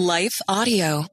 Life Audio.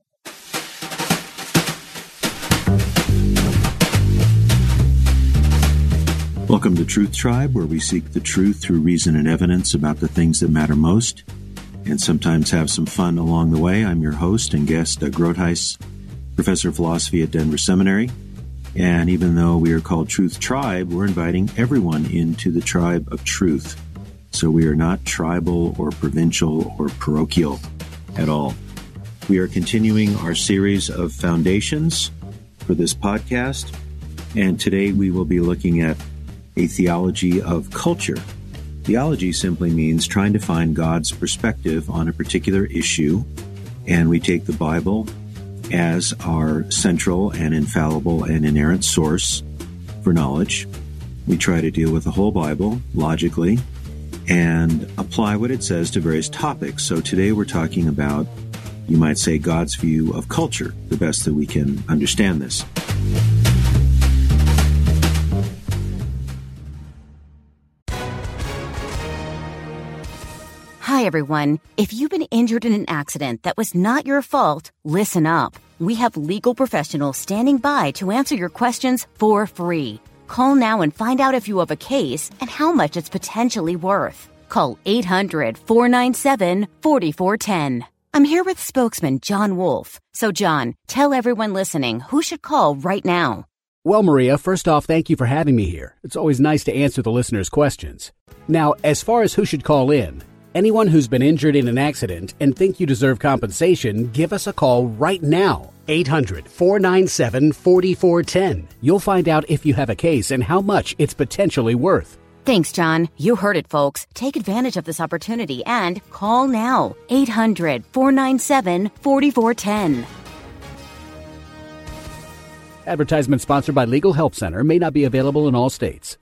Welcome to Truth Tribe, where we seek the truth through reason and evidence about the things that matter most, and sometimes have some fun along the way. I'm your host and guest, Doug Groothuis, professor of philosophy at Denver Seminary. And even though we are called Truth Tribe, we're inviting everyone into the tribe of truth. So we are not tribal or provincial or parochial at all. We are continuing our series of foundations for this podcast, and today we will be looking at a theology of culture. Theology simply means trying to find God's perspective on a particular issue, and we take the Bible as our central and infallible and inerrant source for knowledge. We try to deal with the whole Bible logically and apply what it says to various topics. So today we're talking about, you might say, God's view of culture, the best that we can understand this. Hi, everyone. If you've been injured in an accident that was not your fault, listen up. We have legal professionals standing by to answer your questions for free. Call now and find out if you have a case and how much it's potentially worth. Call 800-497-4410. I'm here with spokesman John Wolf. So, John, tell everyone listening who should call right now. Well, Maria, first off, thank you for having me here. It's always nice to answer the listeners' questions. Now, as far as who should call in, anyone who's been injured in an accident and think you deserve compensation, give us a call right now. 800-497-4410. You'll find out if you have a case and how much it's potentially worth. Thanks, John. You heard it, folks. Take advantage of this opportunity and call now. 800-497-4410. Advertisement sponsored by Legal Help Center. May not be available in all states.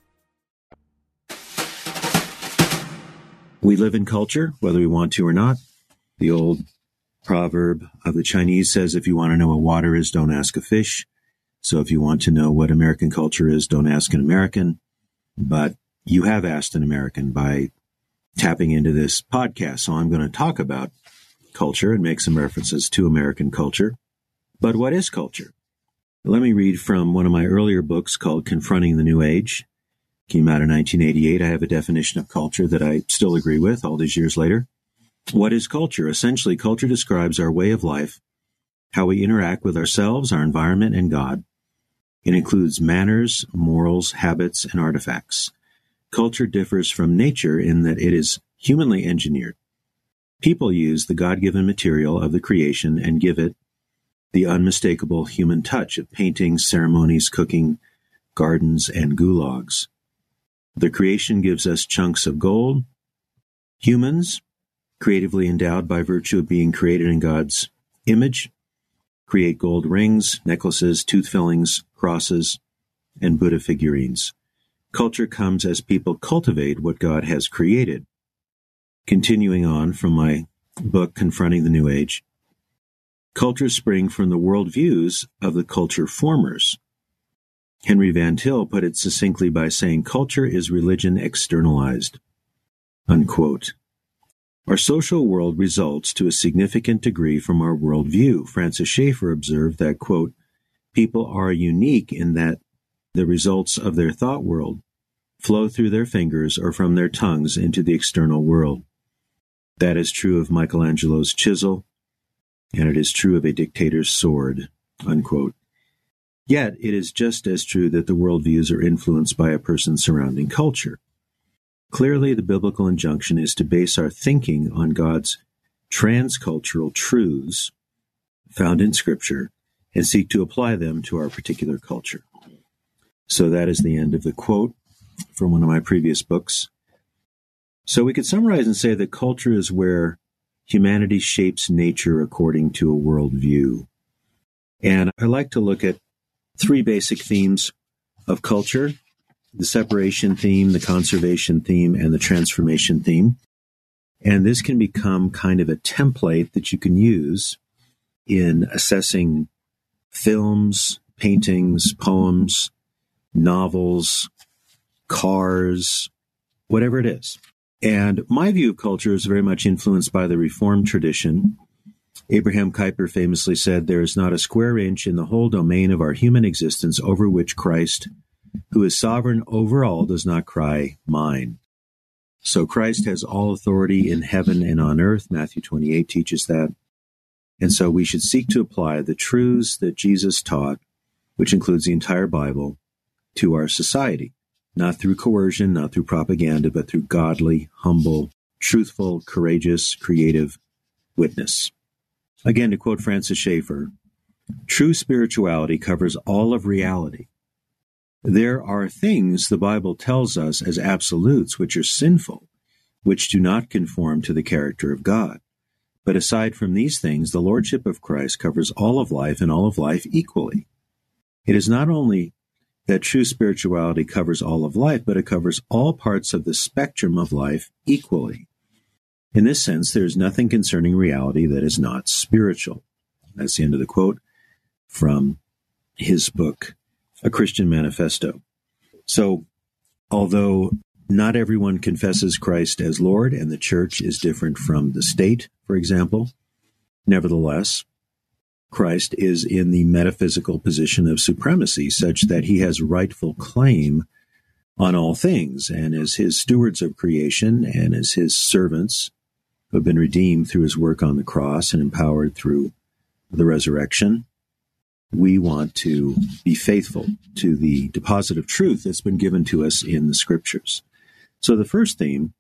We live in culture, whether we want to or not. The old proverb of the Chinese says, if you want to know what water is, don't ask a fish. So if you want to know what American culture is, don't ask an American. But you have asked an American by tapping into this podcast. So I'm going to talk about culture and make some references to American culture. But what is culture? Let me read from one of my earlier books called Confronting the New Age. Came out in 1988. I have a definition of culture that I still agree with all these years later. What is culture? Essentially, culture describes our way of life, how we interact with ourselves, our environment, and God. It includes manners, morals, habits, and artifacts. Culture differs from nature in that it is humanly engineered. People use the God-given material of the creation and give it the unmistakable human touch of paintings, ceremonies, cooking, gardens, and gulags. The creation gives us chunks of gold. Humans, creatively endowed by virtue of being created in God's image, create gold rings, necklaces, tooth fillings, crosses, and Buddha figurines. Culture comes as people cultivate what God has created. Continuing on from my book, Confronting the New Age, cultures spring from the worldviews of the culture formers. Henry Van Til put it succinctly by saying, culture is religion externalized, unquote. Our social world results to a significant degree from our worldview. Francis Schaeffer observed that, quote, people are unique in that the results of their thought world flow through their fingers or from their tongues into the external world. That is true of Michelangelo's chisel, and it is true of a dictator's sword, unquote. Yet, it is just as true that the worldviews are influenced by a person's surrounding culture. Clearly, the biblical injunction is to base our thinking on God's transcultural truths found in Scripture and seek to apply them to our particular culture. So that is the end of the quote from one of my previous books. So we could summarize and say that culture is where humanity shapes nature according to a worldview. And I like to look at three basic themes of culture: the separation theme, the conservation theme, and the transformation theme. And this can become kind of a template that you can use in assessing films, paintings, poems, novels, cars, whatever it is. And my view of culture is very much influenced by the Reformed tradition Abraham Kuyper famously said, "There is not a square inch in the whole domain of our human existence over which Christ, who is sovereign over all, does not cry, mine." So Christ has all authority in heaven and on earth. Matthew 28 teaches that. And so we should seek to apply the truths that Jesus taught, which includes the entire Bible, to our society, not through coercion, not through propaganda, but through godly, humble, truthful, courageous, creative witness. Again, to quote Francis Schaeffer, true spirituality covers all of reality. There are things the Bible tells us as absolutes which are sinful, which do not conform to the character of God. But aside from these things, the Lordship of Christ covers all of life and all of life equally. It is not only that true spirituality covers all of life, but it covers all parts of the spectrum of life equally. In this sense, there is nothing concerning reality that is not spiritual. That's the end of the quote from his book, A Christian Manifesto. So, although not everyone confesses Christ as Lord, and the church is different from the state, for example, nevertheless, Christ is in the metaphysical position of supremacy, such that he has rightful claim on all things, and as his stewards of creation and as his servants who have been redeemed through his work on the cross and empowered through the resurrection, we want to be faithful to the deposit of truth that's been given to us in the Scriptures. So the first theme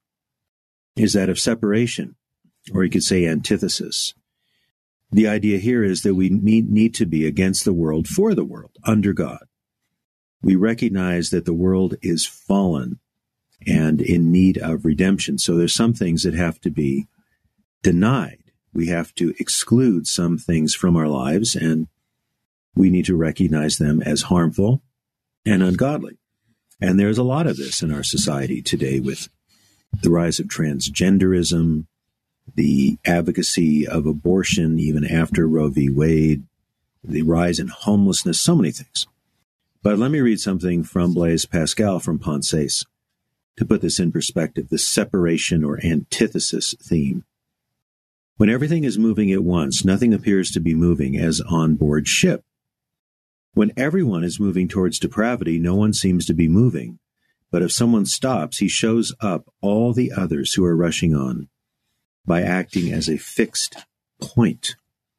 is that of separation, or you could say antithesis. The idea here is that we need to be against the world for the world, under God. We recognize that the world is fallen and in need of redemption. So there's some things that have to be denied. We have to exclude some things from our lives, and we need to recognize them as harmful and ungodly. And there's a lot of this in our society today with the rise of transgenderism, the advocacy of abortion even after Roe v. Wade, the rise in homelessness, so many things. But let me read something from Blaise Pascal from Panseis to put this in perspective, the separation or antithesis theme. When everything is moving at once, nothing appears to be moving as on board ship. When everyone is moving towards depravity, no one seems to be moving. But if someone stops, he shows up all the others who are rushing on by acting as a fixed point,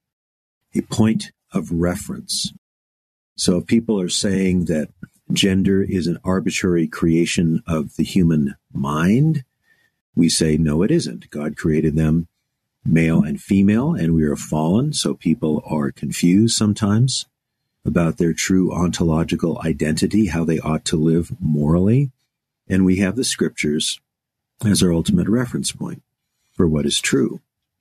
a point of reference. So if people are saying that gender is an arbitrary creation of the human mind, we say, no, it isn't. God created them male and female, and we are fallen, so people are confused sometimes about their true ontological identity, how they ought to live morally. And we have the Scriptures as our ultimate reference point for what is true.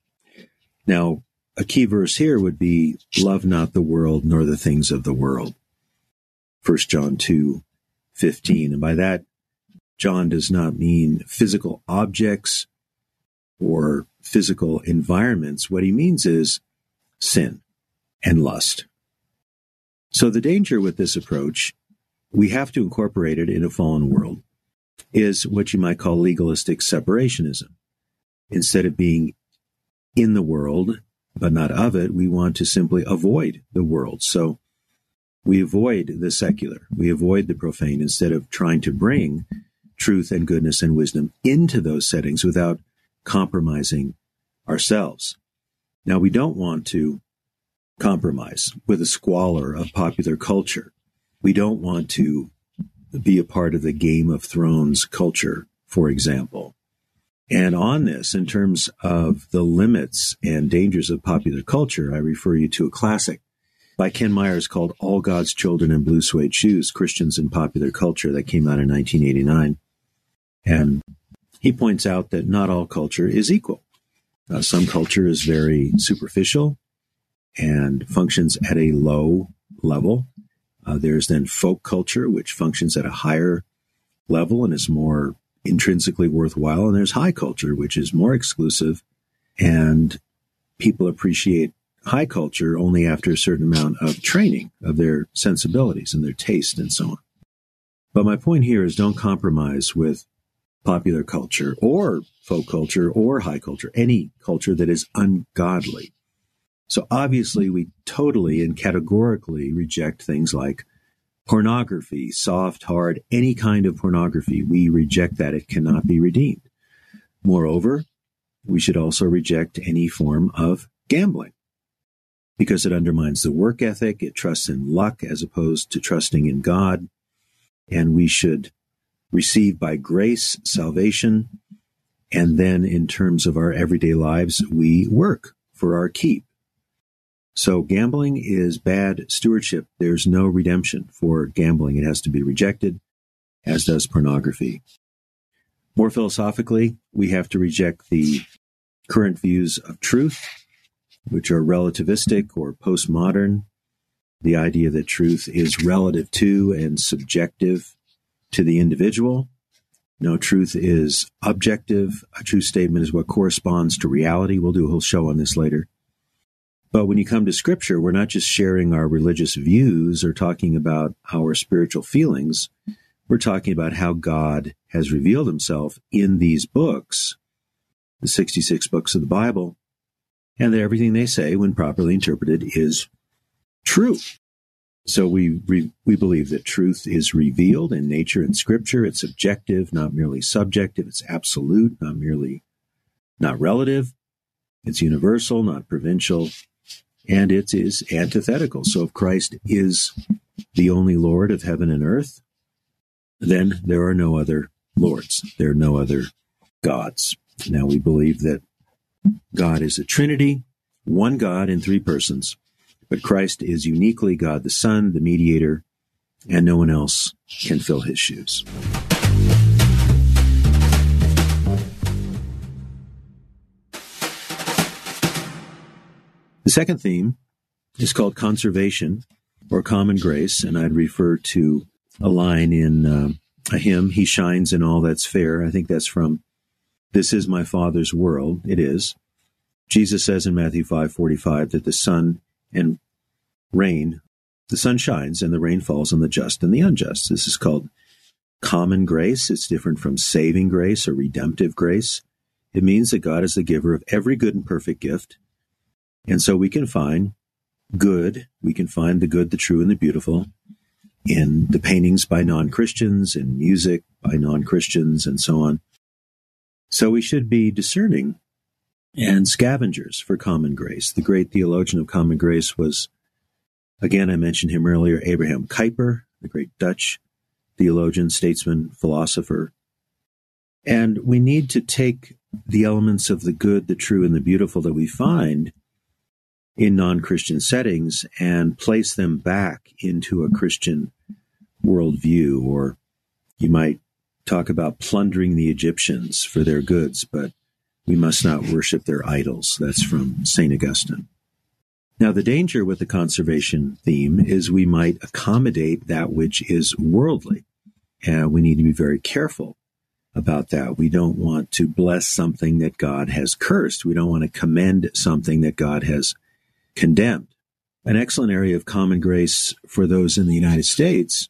Now, a key verse here would be, love not the world nor the things of the world. 1 John 2:15. And by that, John does not mean physical objects or physical environments. What he means is sin and lust. So the danger with this approach, we have to incorporate it in a fallen world, is what you might call legalistic separationism. Instead of being in the world, but not of it, we want to simply avoid the world. So we avoid the secular, we avoid the profane, instead of trying to bring truth and goodness and wisdom into those settings without compromising ourselves. Now, we don't want to compromise with the squalor of popular culture. We don't want to be a part of the Game of Thrones culture, for example. And on this, in terms of the limits and dangers of popular culture, I refer you to a classic by Ken Myers called All God's Children in Blue Suede Shoes, Christians in Popular Culture, that came out in 1989. And he points out that not all culture is equal. Some culture is very superficial and functions at a low level. There's then folk culture, which functions at a higher level and is more intrinsically worthwhile. And there's high culture, which is more exclusive, and people appreciate high culture only after a certain amount of training of their sensibilities and their taste and so on. But my point here is, don't compromise with popular culture or folk culture or high culture, any culture that is ungodly. So obviously we totally and categorically reject things like pornography, soft, hard, any kind of pornography. We reject that. It cannot be redeemed. Moreover, we should also reject any form of gambling because it undermines the work ethic. It trusts in luck as opposed to trusting in God. And we should receive by grace salvation. And then in terms of our everyday lives, we work for our keep. So gambling is bad stewardship. There's no redemption for gambling. It has to be rejected, as does pornography. More philosophically, we have to reject the current views of truth, which are relativistic or postmodern. The idea that truth is relative to and subjective to the individual. No, truth is objective. A true statement is what corresponds to reality. We'll do a whole show on this later. But when you come to Scripture, we're not just sharing our religious views or talking about our spiritual feelings. We're talking about how God has revealed himself in these books, the 66 books of the Bible, and that everything they say, when properly interpreted, is true. So we believe that truth is revealed in nature and Scripture. It's objective, not merely subjective. It's absolute, not relative. It's universal, not provincial. And it is antithetical. So if Christ is the only Lord of heaven and earth, then there are no other lords. There are no other gods. Now we believe that God is a Trinity, one God in three persons, but Christ is uniquely God the Son, the mediator, and no one else can fill his shoes. The second theme is called conservation or common grace, and I'd refer to a line in a hymn, He Shines in All That's Fair. I think that's from This Is My Father's World. It is. Jesus says in Matthew 5:45 that the sun shines and the rain falls on the just and the unjust. This is called common grace. It's different from saving grace or redemptive grace. It means that God is the giver of every good and perfect gift. And so we can find good, we can find the good, the true, and the beautiful in the paintings by non-Christians, in music by non-Christians, and so on. So we should be discerning and scavengers for common grace. The great theologian of common grace was, again, I mentioned him earlier, Abraham Kuyper, the great Dutch theologian, statesman, philosopher. And we need to take the elements of the good, the true, and the beautiful that we find in non-Christian settings and place them back into a Christian worldview. Or you might talk about plundering the Egyptians for their goods, but we must not worship their idols. That's from St. Augustine. Now, the danger with the conservation theme is we might accommodate that which is worldly. And we need to be very careful about that. We don't want to bless something that God has cursed. We don't want to commend something that God has condemned. An excellent area of common grace for those in the United States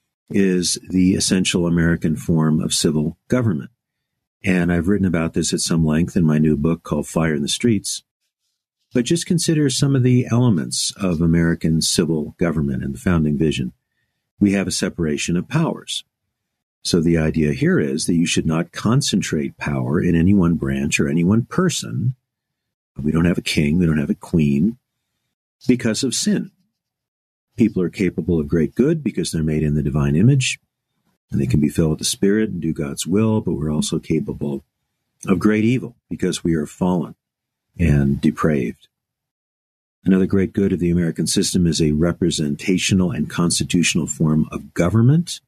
is the essential American form of civil government. And I've written about this at some length in my new book called Fire in the Streets. But just consider some of the elements of American civil government and the founding vision. We have a separation of powers. So the idea here is that you should not concentrate power in any one branch or any one person. We don't have a king, we don't have a queen, because of sin. People are capable of great good because they're made in the divine image, and they can be filled with the Spirit and do God's will, but we're also capable of great evil because we are fallen and depraved. Another great good of the American system is a representational and constitutional form of government,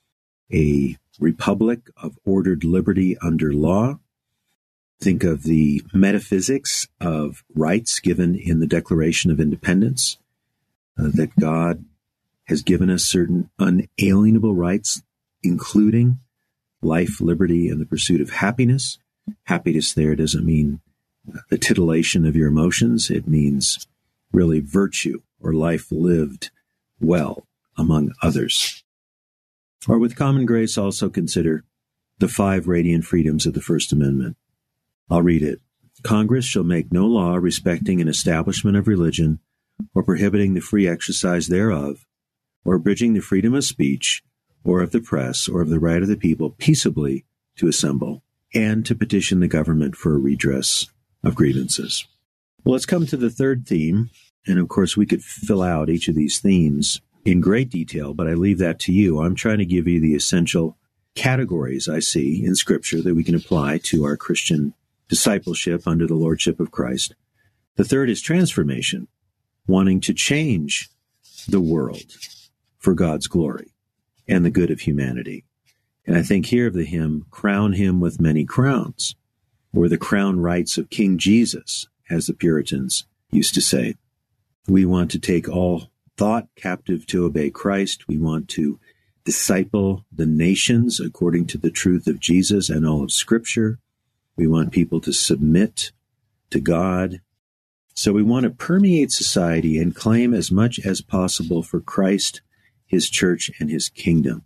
a republic of ordered liberty under law. Think of the metaphysics of rights given in the Declaration of Independence, that God has given us certain unalienable rights, including life, liberty, and the pursuit of happiness. Happiness there doesn't mean the titillation of your emotions. It means really virtue or life lived well among others. Or with common grace, also consider the 5 radiant freedoms of the First Amendment. I'll read it. Congress shall make no law respecting an establishment of religion, or prohibiting the free exercise thereof, or abridging the freedom of speech, or of the press, or of the right of the people peaceably to assemble, and to petition the government for a redress of grievances. Well, let's come to the third theme, and of course we could fill out each of these themes in great detail, but I leave that to you. I'm trying to give you the essential categories I see in Scripture that we can apply to our Christian discipleship under the Lordship of Christ. The third is transformation, wanting to change the world for God's glory and the good of humanity. And I think here of the hymn, Crown Him with Many Crowns, or the crown rights of King Jesus, as the Puritans used to say. We want to take all thought captive to obey Christ. We want to disciple the nations according to the truth of Jesus and all of Scripture. We want people to submit to God. So we want to permeate society and claim as much as possible for Christ, His church, and His kingdom.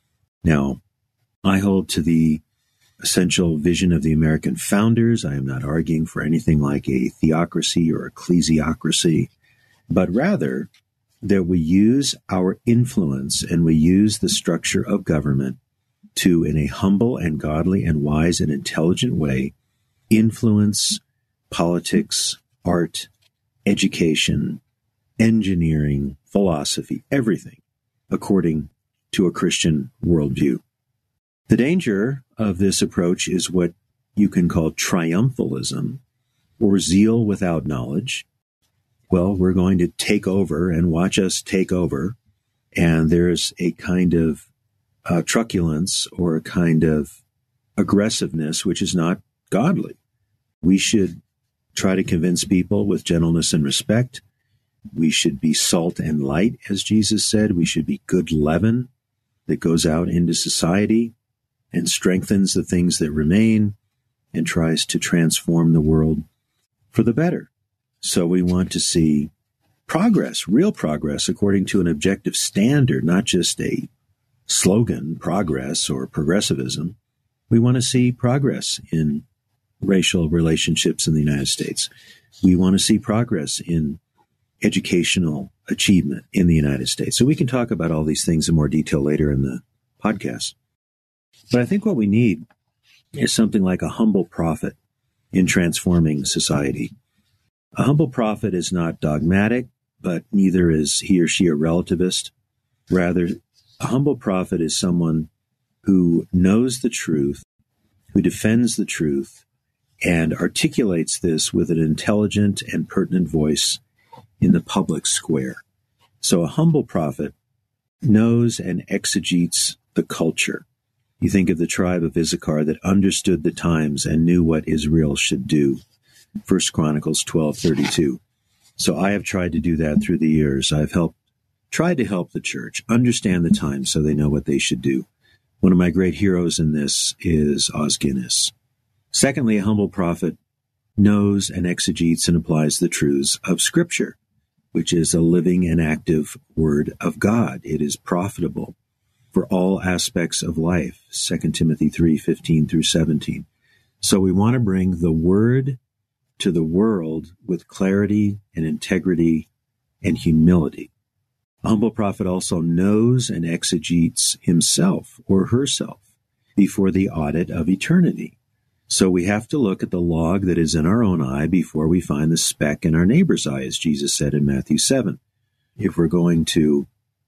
Now, I hold to the essential vision of the American founders. I am not arguing for anything like a theocracy or ecclesiocracy, but rather that we use our influence and we use the structure of government to, in a humble and godly and wise and intelligent way, influence politics, art, education, engineering, philosophy, everything, according to a Christian worldview. The danger of this approach is what you can call triumphalism, or zeal without knowledge. Well, we're going to take over and watch us take over, and there's a kind of truculence or a kind of aggressiveness which is not godly. We should try to convince people with gentleness and respect. We should be salt and light, as Jesus said. We should be good leaven that goes out into society and strengthens the things that remain and tries to transform the world for the better. So we want to see progress, real progress, according to an objective standard, not just a slogan, progress or progressivism. We want to see progress in racial relationships in the United States. We want to see progress in educational achievement in the United States. So we can talk about all these things in more detail later in the podcast. But I think what we need is something like a humble prophet in transforming society. A humble prophet is not dogmatic, but neither is he or she a relativist. Rather, a humble prophet is someone who knows the truth, who defends the truth, and articulates this with an intelligent and pertinent voice in the public square. So a humble prophet knows and exegetes the culture. You think of the tribe of Issachar that understood the times and knew what Israel should do. 1 Chronicles 12:32. So I have tried to do that through the years. I've tried to help the church understand the times so they know what they should do. One of my great heroes in this is Os Guinness. Secondly, a humble prophet knows and exegetes and applies the truths of Scripture, which is a living and active Word of God. It is profitable for all aspects of life, 2 Timothy 3:15 through 17. So we want to bring the Word to the world with clarity and integrity and humility. A humble prophet also knows and exegetes himself or herself before the audit of eternity. So we have to look at the log that is in our own eye before we find the speck in our neighbor's eye, as Jesus said in Matthew 7. If we're going to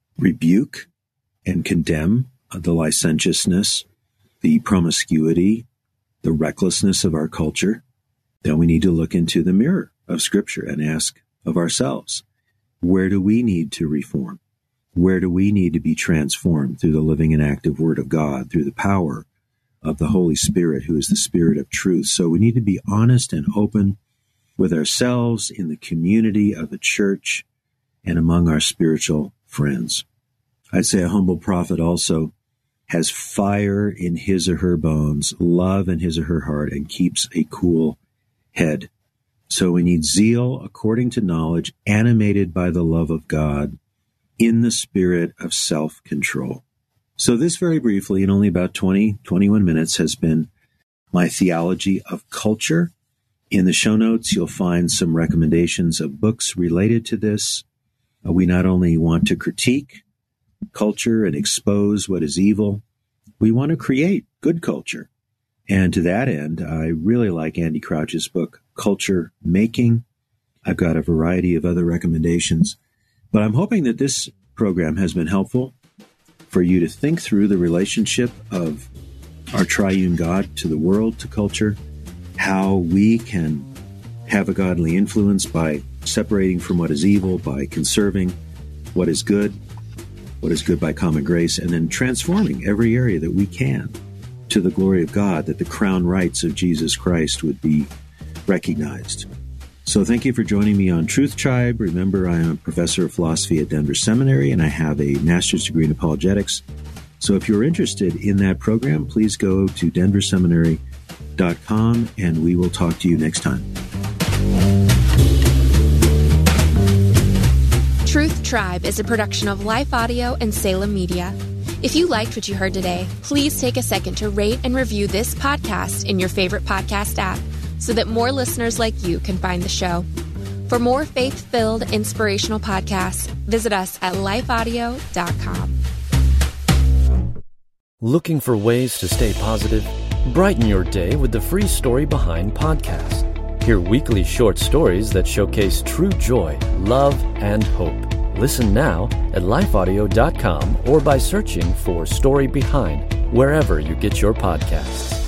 rebuke and condemn the licentiousness, the promiscuity, the recklessness of our culture, then we need to look into the mirror of Scripture and ask of ourselves, where do we need to reform? Where do we need to be transformed through the living and active Word of God, through the power of the Holy Spirit, who is the Spirit of truth? So we need to be honest and open with ourselves, in the community of the church, and among our spiritual friends. I'd say a humble prophet also has fire in his or her bones, love in his or her heart, and keeps a cool head. So we need zeal according to knowledge, animated by the love of God, in the spirit of self-control. So this, very briefly, in only about 21 minutes, has been my theology of culture In the show notes, you'll find some recommendations of books related to this. We not only want to critique culture and expose what is evil, we want to create good culture. And to that end, I really like Andy Crouch's book, Culture Making. I've got a variety of other recommendations, but I'm hoping that this program has been helpful for you to think through the relationship of our triune God to the world, to culture, how we can have a godly influence by separating from what is evil, by conserving what is good by common grace, and then transforming every area that we can to the glory of God, that the crown rights of Jesus Christ would be recognized. So thank you for joining me on Truth Tribe. Remember, I am a professor of philosophy at Denver Seminary, and I have a master's degree in apologetics. So if you're interested in that program, please go to denverseminary.com, and we will talk to you next time. Truth Tribe is a production of Life Audio and Salem Media. If you liked what you heard today, please take a second to rate and review this podcast in your favorite podcast app so that more listeners like you can find the show. For more faith-filled, inspirational podcasts, visit us at lifeaudio.com. Looking for ways to stay positive? Brighten your day with the Free Story Behind podcast. Hear weekly short stories that showcase true joy, love, and hope. Listen now at lifeaudio.com or by searching for Story Behind wherever you get your podcasts.